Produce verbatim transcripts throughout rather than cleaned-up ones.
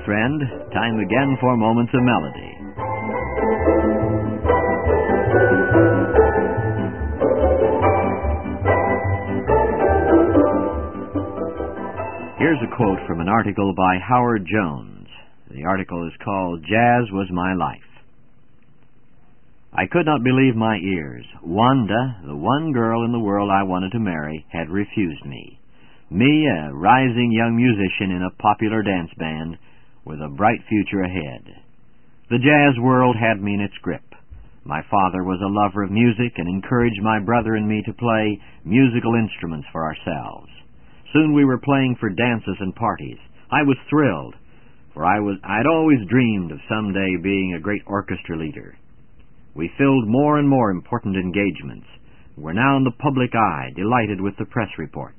friend. Time again for Moments of Melody. Here's a quote from an article by Howard Jones. The article is called Jazz Was My Life. I could not believe my ears. Wanda, the one girl in the world I wanted to marry, had refused me. Me, a rising young musician in a popular dance band with a bright future ahead. The jazz world had me in its grip. My father was a lover of music and encouraged my brother and me to play musical instruments for ourselves. Soon we were playing for dances and parties. I was thrilled, for I was, I'd always dreamed of someday being a great orchestra leader. We filled more and more important engagements. We're now in the public eye, delighted with the press reports.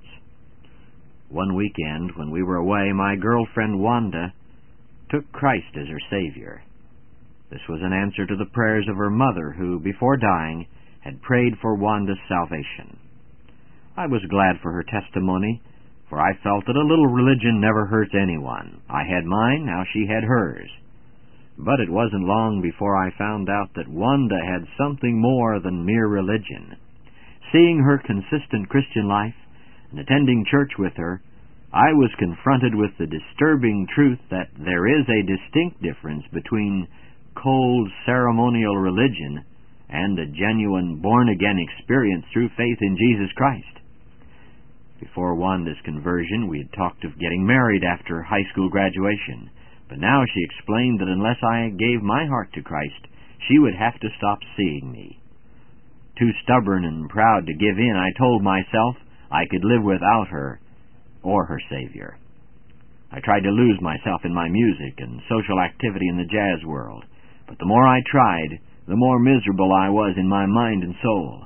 One weekend, when we were away, my girlfriend Wanda took Christ as her Savior. This was an answer to the prayers of her mother, who, before dying, had prayed for Wanda's salvation. I was glad for her testimony, for I felt that a little religion never hurts anyone. I had mine, now she had hers. But it wasn't long before I found out that Wanda had something more than mere religion. Seeing her consistent Christian life and attending church with her, I was confronted with the disturbing truth that there is a distinct difference between cold ceremonial religion and a genuine born-again experience through faith in Jesus Christ. Before Wanda's conversion, we had talked of getting married after high school graduation, but now she explained that unless I gave my heart to Christ, she would have to stop seeing me. Too stubborn and proud to give in, I told myself I could live without her or her Savior. I tried to lose myself in my music and social activity in the jazz world, but the more I tried, the more miserable I was in my mind and soul.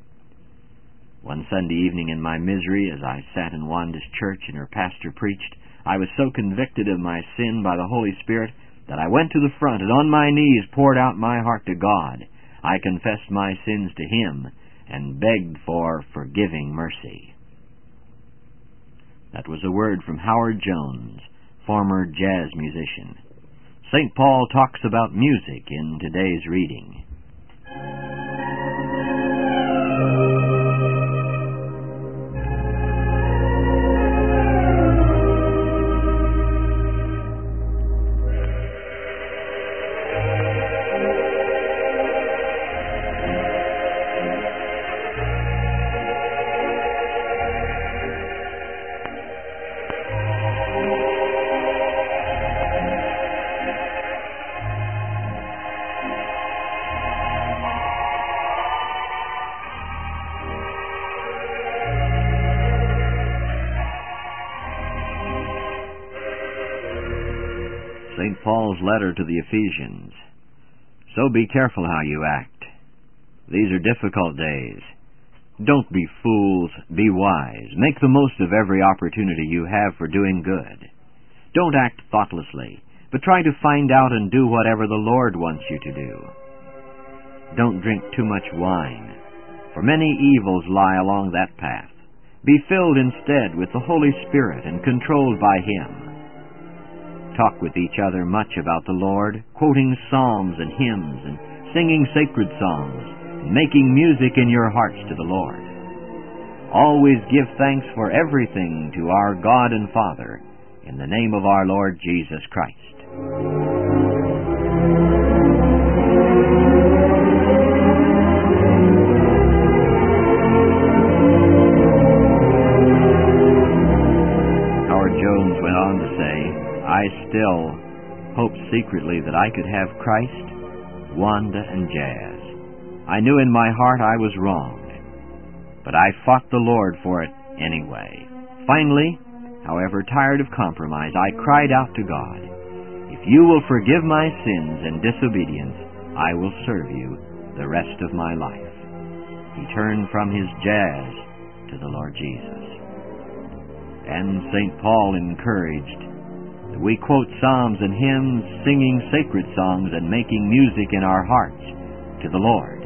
One Sunday evening in my misery, as I sat in Wanda's church and her pastor preached, I was so convicted of my sin by the Holy Spirit that I went to the front and on my knees poured out my heart to God. I confessed my sins to Him and begged for forgiving mercy. That was a word from Howard Jones, former jazz musician. Saint Paul talks about music in today's reading. Saint Paul's letter to the Ephesians. So be careful how you act. These are difficult days. Don't be fools, be wise. Make the most of every opportunity you have for doing good. Don't act thoughtlessly, but try to find out and do whatever the Lord wants you to do. Don't drink too much wine, for many evils lie along that path. Be filled instead with the Holy Spirit and controlled by Him. Talk with each other much about the Lord, quoting psalms and hymns and singing sacred songs, and making music in your hearts to the Lord. Always give thanks for everything to our God and Father, in the name of our Lord Jesus Christ. Howard Jones went on to say, I still hoped secretly that I could have Christ, Wanda, and jazz. I knew in my heart I was wrong, but I fought the Lord for it anyway. Finally, however, tired of compromise, I cried out to God, if you will forgive my sins and disobedience, I will serve you the rest of my life. He turned from his jazz to the Lord Jesus. And Saint Paul encouraged that we quote psalms and hymns, singing sacred songs and making music in our hearts to the Lord.